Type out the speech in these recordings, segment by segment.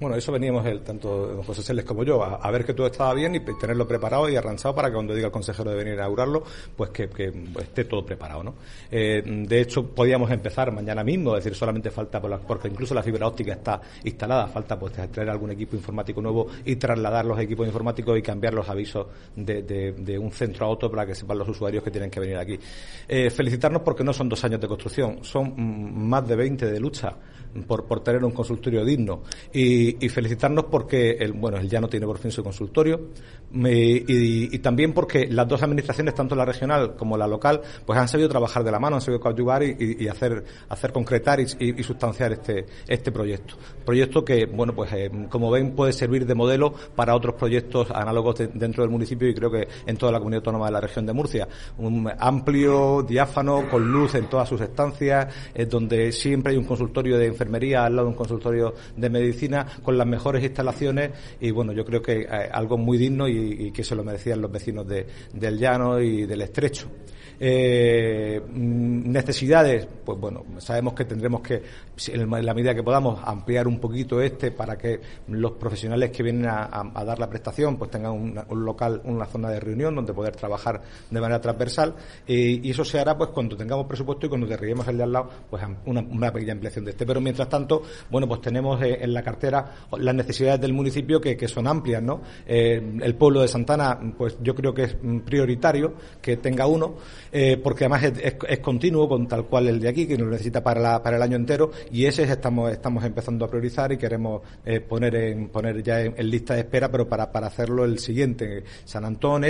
Bueno, eso veníamos tanto don José Celes como yo, a ver que todo estaba bien y tenerlo preparado y arranzado para que cuando diga el consejero de venir a inaugurarlo, pues que esté todo preparado, ¿no? De hecho, podíamos empezar mañana mismo, es decir, solamente falta, porque incluso la fibra óptica está instalada, falta pues traer algún equipo informático nuevo y trasladar los equipos informáticos y cambiar los avisos de un centro a otro para que sepan los usuarios que tienen que venir aquí. Felicitarnos porque no son 2 años de construcción, son más de 20 de lucha por tener un consultorio digno y felicitarnos porque el Llano tiene por fin su consultorio y también porque las dos administraciones, tanto la regional como la local, pues han sabido trabajar de la mano, han sabido coadyuvar y hacer concretar y sustanciar este proyecto que como ven puede servir de modelo para otros proyectos análogos dentro del municipio y creo que en toda la comunidad autónoma de la región de Murcia, un amplio, diáfano, con luz en todas sus estancias, donde siempre hay un consultorio de enfermería al lado de un consultorio de medicina con las mejores instalaciones y yo creo que algo muy digno y que se lo merecían los vecinos del Llano y del Estrecho. Necesidades, sabemos que tendremos que, en la medida que podamos, ampliar un poquito para que los profesionales que vienen a dar la prestación pues tengan un local, una zona de reunión donde poder trabajar de manera transversal y eso se hará pues cuando tengamos presupuesto y cuando derribemos el de al lado pues una pequeña ampliación de pero mientras tanto, pues tenemos en la cartera las necesidades del municipio que son amplias, ¿no? El pueblo de Santana, pues yo creo que es prioritario que tenga uno, porque además es continuo con tal cual el de aquí, que lo necesita para el año entero, y ese estamos empezando a priorizar y queremos poner ya en lista de espera, pero para hacerlo el siguiente, San Antón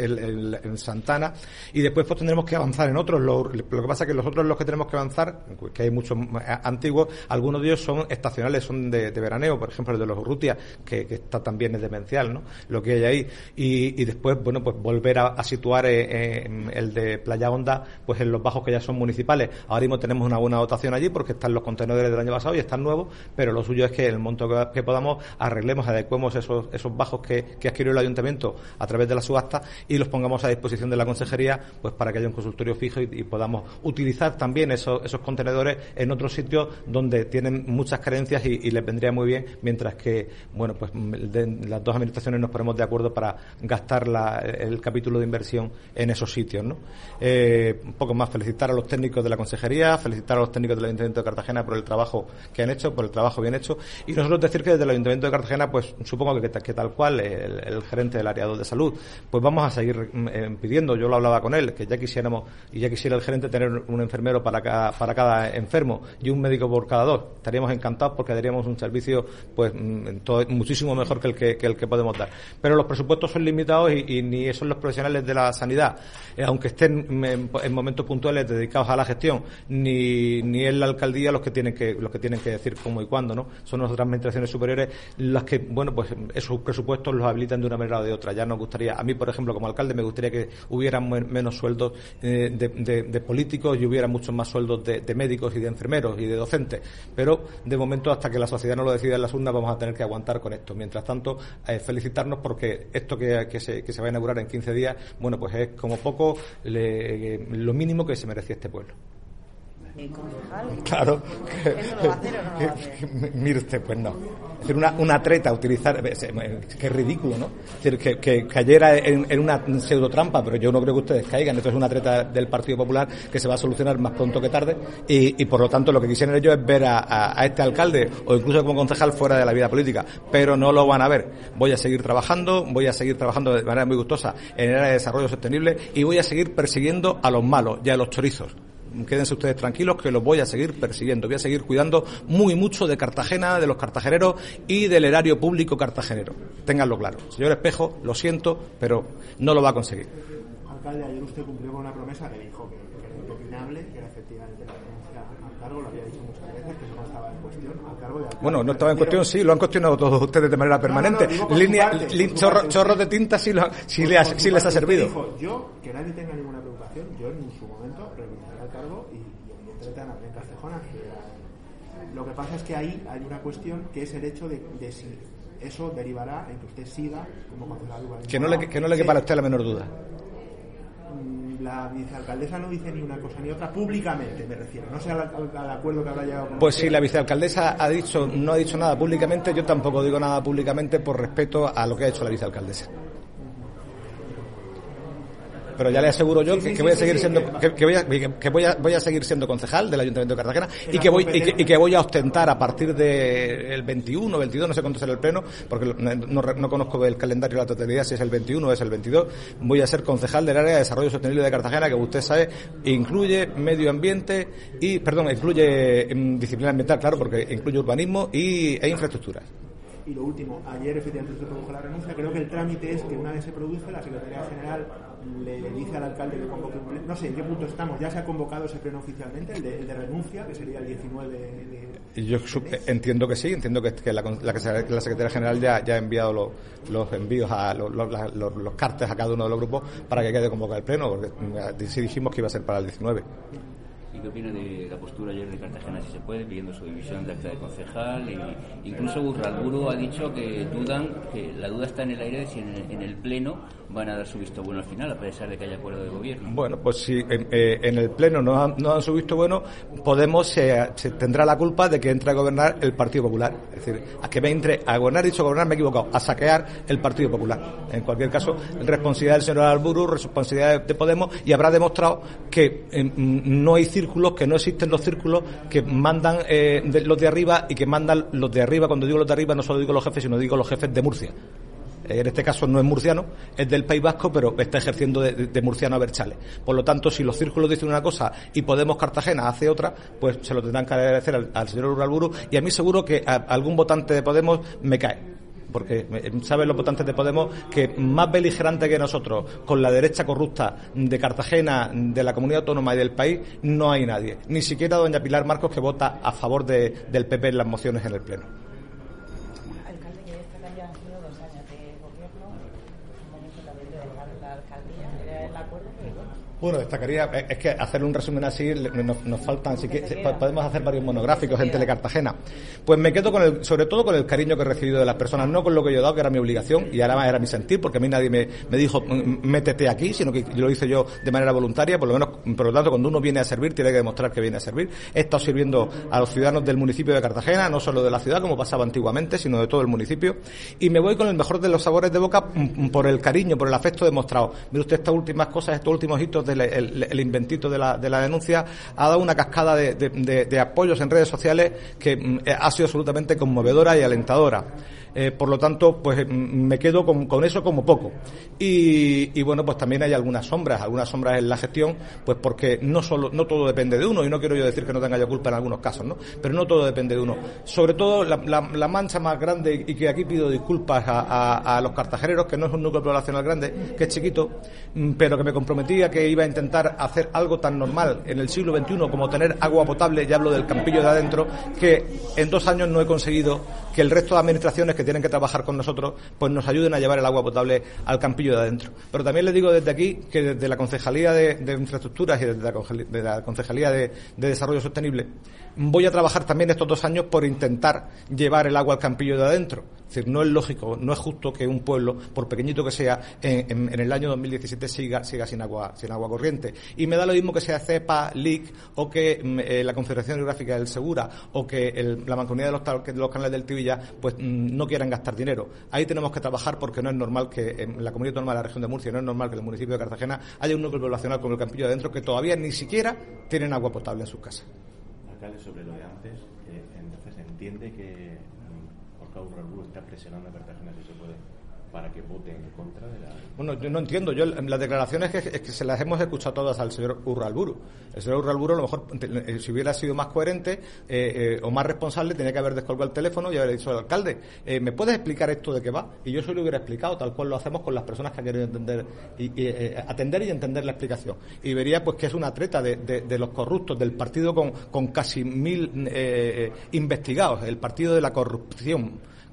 en Santana, y después pues tendremos que avanzar en otros. Lo que pasa es que los otros los que tenemos que avanzar, que hay muchos antiguos, algunos de ellos son estacionales, son de veraneo, por ejemplo el de los Urrutia, que está también es demencial, ¿no? Lo que hay ahí, y después pues volver a situar el de Playa Honda pues en los bajos que ya son municipales. Ahora mismo tenemos una buena dotación allí porque están los contenedores del año pasado y están nuevos, pero lo suyo es que el monto que podamos arreglemos, adecuemos esos bajos que adquirió el ayuntamiento a través de la subasta y los pongamos a disposición de la consejería pues para que haya un consultorio fijo y podamos utilizar también esos contenedores en otros sitios donde tienen muchas carencias y les vendría muy bien, mientras que las dos administraciones nos ponemos de acuerdo para gastar el capítulo de inversión en esos sitios, ¿no? Un poco más, felicitar a los técnicos de la consejería, felicitar a los técnicos del Ayuntamiento de Cartagena por el trabajo que han hecho, por el trabajo bien hecho, y nosotros decir que desde el Ayuntamiento de Cartagena, pues supongo que tal cual el gerente del área 2 de salud, pues vamos a seguir pidiendo, yo lo hablaba con él, que ya quisiéramos y ya quisiera el gerente tener un enfermero para cada enfermo y un médico por cada 2. Estaríamos encantados porque daríamos un servicio pues muchísimo mejor que el que podemos dar. Pero los presupuestos son limitados y ni son los profesionales de la sanidad, aunque estén en momentos puntuales dedicados a la gestión, ni es la alcaldía los que tienen que decir cómo y cuándo, ¿no? Son otras administraciones superiores las que, pues esos presupuestos los habilitan de una manera o de otra. Ya nos gustaría, a mí por ejemplo como alcalde me gustaría que hubiera menos sueldos de políticos y hubiera muchos más sueldos de médicos y de enfermeros y de docentes, pero de momento hasta que la sociedad no lo decida en las urnas vamos a tener que aguantar con esto. Mientras tanto, felicitarnos porque esto que se va a inaugurar en 15 días, pues es como poco lo mínimo que se merecía este pueblo. ¿El concejal? Claro. ¿Eso lo va a hacer o no lo va a hacer? Mire usted, pues no. Es decir, una treta utilizar, que ridículo, ¿no? Es decir, que cayera en una pseudotrampa, pero yo no creo que ustedes caigan. Esto es una treta del Partido Popular que se va a solucionar más pronto que tarde y por lo tanto lo que quisieran ellos es ver a este alcalde o incluso como concejal fuera de la vida política, pero no lo van a ver. Voy a seguir trabajando de manera muy gustosa en el área de desarrollo sostenible y voy a seguir persiguiendo a los malos y a los chorizos. Quédense ustedes tranquilos que los voy a seguir persiguiendo, voy a seguir cuidando muy mucho de Cartagena, de los cartageneros y del erario público cartagenero. Ténganlo claro. Señor Espejo, lo siento, pero no lo va a conseguir. Alcalde, ayer usted cumplió con una promesa que dijo que era impepinable, que era efectivamente la renuncia al cargo, lo había dicho muchas veces, que eso no estaba en cuestión, al cargo de alcalde. Bueno, no estaba en cuestión, sí, lo han cuestionado todos ustedes de manera permanente. Chorros de tinta sí les ha servido. Dijo, yo, que nadie tenga ninguna preocupación, yo en su momento renunciaré al cargo y evidentemente Ana Belén Castejona. Lo que pasa es que ahí hay una cuestión que es el hecho de si eso derivará en que usted siga como concejal. Que no le quepa a usted la menor duda. la vicealcaldesa no dice ni una cosa ni otra públicamente, me refiero, no sé al acuerdo que habrá llegado con Pues si la vicealcaldesa no ha dicho nada públicamente, yo tampoco digo nada públicamente por respeto a lo que ha hecho la vicealcaldesa. Pero ya le aseguro yo que voy a seguir siendo voy a seguir siendo concejal del Ayuntamiento de Cartagena y que voy a ostentar a partir del 21, 22, no sé cuánto será el pleno, porque no conozco el calendario de la totalidad, si es el 21 o es el 22, voy a ser concejal del área de desarrollo sostenible de Cartagena, que usted sabe incluye medio ambiente incluye disciplina ambiental, claro, porque incluye urbanismo e infraestructuras. Y lo último, ayer efectivamente se produjo la renuncia. Creo que el trámite es que una vez se produce, la Secretaría General le dice al alcalde que convoque un pleno. No sé en qué punto estamos. ¿Ya se ha convocado ese pleno oficialmente, el de renuncia, que sería el 19 de Yo entiendo que sí, entiendo que la Secretaría General ya ha enviado los envíos a los cartes a cada uno de los grupos para que quede convocado el pleno, porque sí dijimos que iba a ser para el 19. ¿Y qué opina de la postura ayer de Cartagena, si se puede, pidiendo su división de acta de concejal? Incluso Urralburu ha dicho que la duda está en el aire de si en el Pleno van a dar su visto bueno al final, a pesar de que haya acuerdo de gobierno. Bueno, pues si en el Pleno no dan su visto bueno, Podemos se tendrá la culpa de que entre a gobernar el Partido Popular. Es decir, a que me entre a gobernar, dicho gobernar, me he equivocado, a saquear el Partido Popular. En cualquier caso, responsabilidad del señor Urralburu, responsabilidad de Podemos, y habrá demostrado que no hay círculos, que no existen los círculos que mandan los de arriba, y que mandan los de arriba. Cuando digo los de arriba no solo digo los jefes, sino digo los jefes de Murcia. En este caso no es murciano, es del País Vasco, pero está ejerciendo de murciano a Berchales. Por lo tanto, si los círculos dicen una cosa y Podemos Cartagena hace otra, pues se lo tendrán que agradecer al señor Urralburu, y a mí seguro que algún votante de Podemos me cae. Porque saben los votantes de Podemos que más beligerante que nosotros con la derecha corrupta de Cartagena, de la comunidad autónoma y del país, no hay nadie. Ni siquiera doña Pilar Marcos, que vota a favor del PP en las mociones en el Pleno. Alcalde, que esta ya han sido 2 años de gobierno, un momento también de dejar la alcaldía, era el acuerdo que... Bueno, destacaría, es que hacer un resumen así nos faltan, así que podemos hacer varios monográficos en Telecartagena. Pues me quedo sobre todo con el cariño que he recibido de las personas, no con lo que yo he dado, que era mi obligación y ahora era mi sentir, porque a mí nadie me dijo métete aquí, sino que lo hice yo de manera voluntaria. Por lo tanto, cuando uno viene a servir, tiene que demostrar que viene a servir. He estado sirviendo a los ciudadanos del municipio de Cartagena, no solo de la ciudad, como pasaba antiguamente, sino de todo el municipio, y me voy con el mejor de los sabores de boca por el cariño, por el afecto demostrado. Mire usted, estas últimas cosas, estos últimos hitos el inventito de la denuncia ha dado una cascada de apoyos en redes sociales que ha sido absolutamente conmovedora y alentadora. Por lo tanto, pues me quedo con eso como poco. Y bueno, pues también hay algunas sombras en la gestión, pues porque no todo depende de uno, y no quiero yo decir que no tenga yo culpa en algunos casos, ¿no? Pero no todo depende de uno. Sobre todo la mancha más grande, y que aquí pido disculpas a los cartageneros, que no es un núcleo poblacional grande, que es chiquito, pero que me comprometía que iba a intentar hacer algo tan normal en el siglo XXI como tener agua potable, ya hablo del Campillo de Adentro, que en 2 años no he conseguido que el resto de administraciones que tienen que trabajar con nosotros pues nos ayuden a llevar el agua potable al Campillo de Adentro. Pero también les digo desde aquí que desde la Concejalía de Infraestructuras y desde la Concejalía de Desarrollo Sostenible voy a trabajar también estos 2 años por intentar llevar el agua al Campillo de Adentro. Es decir, no es lógico, no es justo que un pueblo, por pequeñito que sea, en el año 2017 siga sin agua corriente. Y me da lo mismo que sea CEPA, LIC, o que la Confederación Hidrográfica del Segura, o que la Mancomunidad de los Canales del Tibilla, pues no quieran gastar dinero. Ahí tenemos que trabajar, porque no es normal que en la comunidad autónoma de la región de Murcia, no es normal que en el municipio de Cartagena haya un núcleo poblacional como el Campillo de Adentro que todavía ni siquiera tienen agua potable en sus casas. Alcalde, sobre lo de antes, entonces entiende que Gorka Urralburu está presionando a Cartagena, si se puede, para que vote en contra de la... Bueno, yo no entiendo. Las declaraciones es que se las hemos escuchado todas al señor Urralburu. El señor Urralburu, a lo mejor, si hubiera sido más coherente o más responsable, tenía que haber descolgado el teléfono y haber dicho al alcalde, ¿me puedes explicar esto de qué va? Y yo se lo hubiera explicado, tal cual lo hacemos con las personas que quieren entender atender y entender la explicación. Y vería pues que es una treta de los corruptos, del partido con casi 1000 investigados, el partido de la corrupción,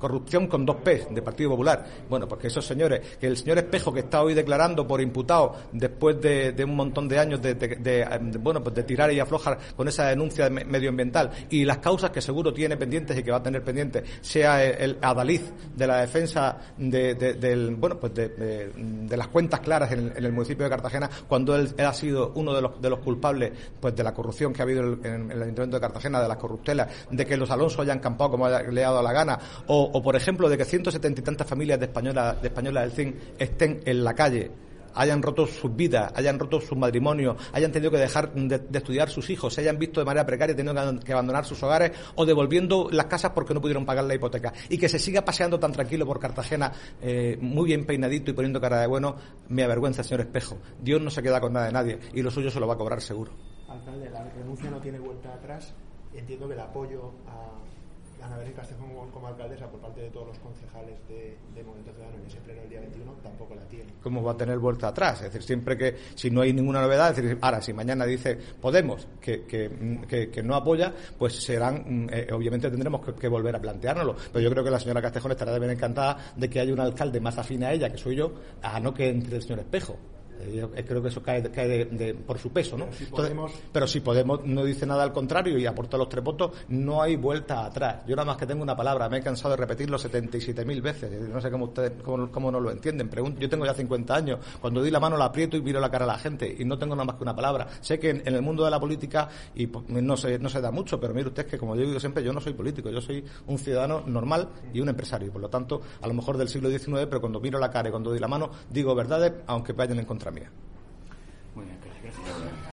corrupción con 2 P, de Partido Popular. Bueno, pues que esos señores, que el señor Espejo, que está hoy declarando por imputado después de un montón de años de tirar y aflojar con esa denuncia medioambiental, y las causas que seguro tiene pendientes y que va a tener pendientes, sea el adalid de la defensa de las cuentas claras en el municipio de Cartagena, cuando él ha sido uno de los culpables pues de la corrupción que ha habido en el Ayuntamiento de Cartagena, de las corruptelas, de que los Alonso hayan campado como le ha dado la gana, o por ejemplo de que 170 y tantas familias de españolas del CIN estén en la calle, hayan roto sus vidas, hayan roto sus matrimonios, hayan tenido que dejar de estudiar sus hijos, se hayan visto de manera precaria, teniendo que abandonar sus hogares o devolviendo las casas porque no pudieron pagar la hipoteca, y que se siga paseando tan tranquilo por Cartagena, muy bien peinadito y poniendo cara de bueno, me avergüenza, señor Espejo. Dios no se queda con nada de nadie y lo suyo se lo va a cobrar seguro. Alcalde, la renuncia no tiene vuelta atrás. Entiendo que el apoyo a Ana Belén Castejón como alcaldesa por parte de todos los concejales de Movimiento Ciudadano en ese pleno del día 21 tampoco la tiene. ¿Cómo va a tener vuelta atrás? Es decir, siempre que, si no hay ninguna novedad, es decir, ahora, si mañana dice Podemos que no apoya, pues serán, obviamente tendremos que volver a planteárnoslo. Pero yo creo que la señora Castejón estará de bien encantada de que haya un alcalde más afín a ella, que soy yo, a no que entre el señor Espejo. Yo creo que eso cae por su peso, ¿no? Pero si Podemos no dice nada al contrario y aporta los 3 votos, no hay vuelta atrás. Yo nada más que tengo una palabra, me he cansado de repetirlo 77.000 veces. No sé cómo ustedes cómo no lo entienden. Yo tengo ya 50 años. Cuando doy la mano la aprieto y miro la cara a la gente y no tengo nada más que una palabra. Sé que en el mundo de la política y no se da mucho, pero mire usted que, como yo digo siempre, yo no soy político, yo soy un ciudadano normal y un empresario. Por lo tanto, a lo mejor del siglo XIX, pero cuando miro la cara y cuando doy la mano digo verdades, aunque vayan en contra mía. Muy bien, gracias.